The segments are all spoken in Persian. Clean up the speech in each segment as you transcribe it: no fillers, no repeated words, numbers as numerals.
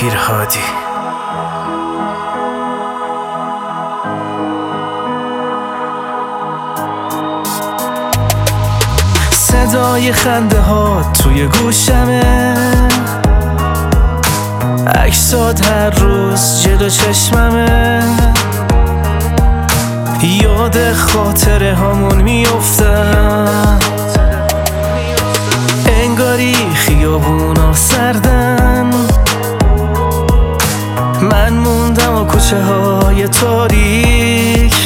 پیرهادی. صدای خنده ها توی گوشمه، عکسات هر روز جلو چشممه، یاد خاطره هامون میافتم، انگاری خیابونا سردن، من موندم و کوچه های تاریک،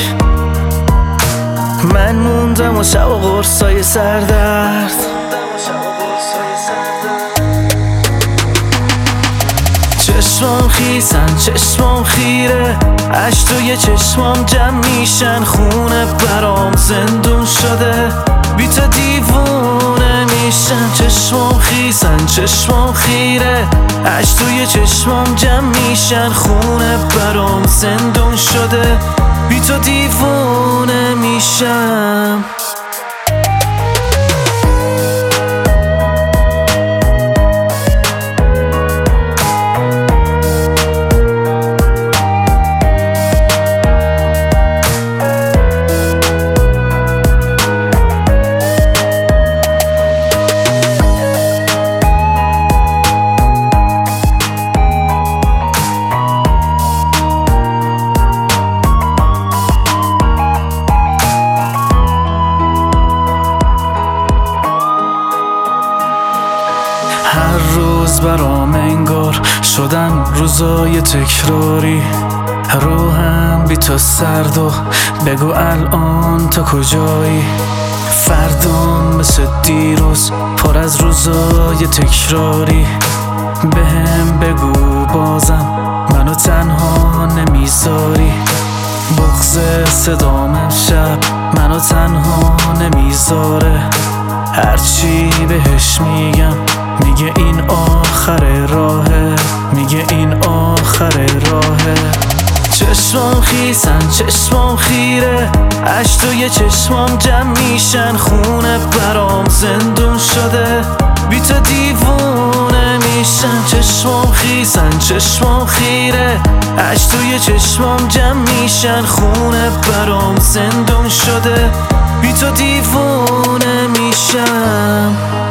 من موندم و شب و قرصای سردرد. چشمام خیسن چشمام خیره، اش توی چشمام جمع میشن، خونه برام زندون شده، بی تو دیوونه میشن. چشمام خیسن چشمام خیره، اش توی چشمام جمع میشن، خونه برام زندون شده، بی تو دیوونه میشم. هر روز برام انگار شدن روزای تکراری، روحم بی تو سرد و بگو الان تا کجایی، فردام مثل دیروز پر از روزای تکراری، بهم بگو بازم منو تنها نمیذاری، بغض صدام امشب منو تنها نمیذاره، هرچی بهش میگم میگه این آخر راهه، میگه این آخر راهه. چشمام خیسن چشمام خیره، اش توی چشمام جمع میشن، خونه برام زندون شده، بی تو دیوونه میشن. چشمام خیسن چشمام خیره، اش توی چشمام جمع میشن، خونه برام زندون شده، بی تو دیوونه میشم.